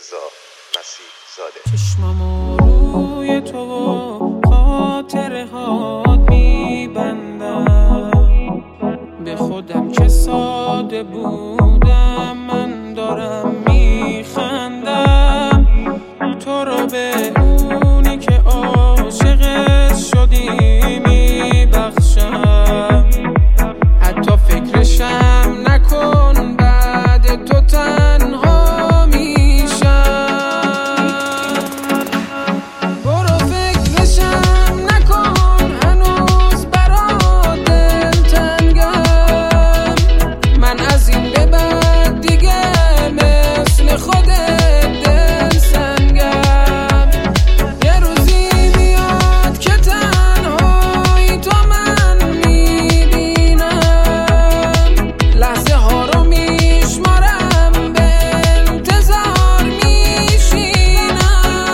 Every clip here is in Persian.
رضا مسیح زاده. چشممو روی تو و خاطره هات میبندم، به خودم که ساده بودم من دارم میخندم. تو رو به اونی که عاشقش شدی میبخشم، حتی فکرشم نکن بعد تو تنها میشم. برو فکرشم نکن هنوز برات دلتنگم، من از این به بعد دیگه مثل خودت دلسنگم. یه روزی میاد که تنهایی تو من میبینم، لحظه ها رو میشمارم به انتظار میشینم.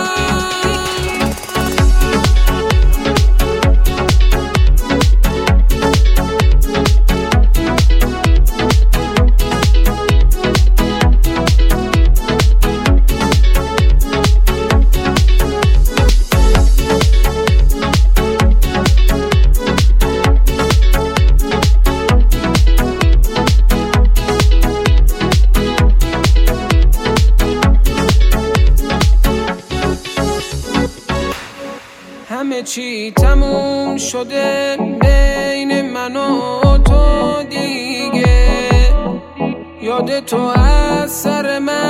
همه چی تموم شده بین من و تو دیگه، یاد تو از سر من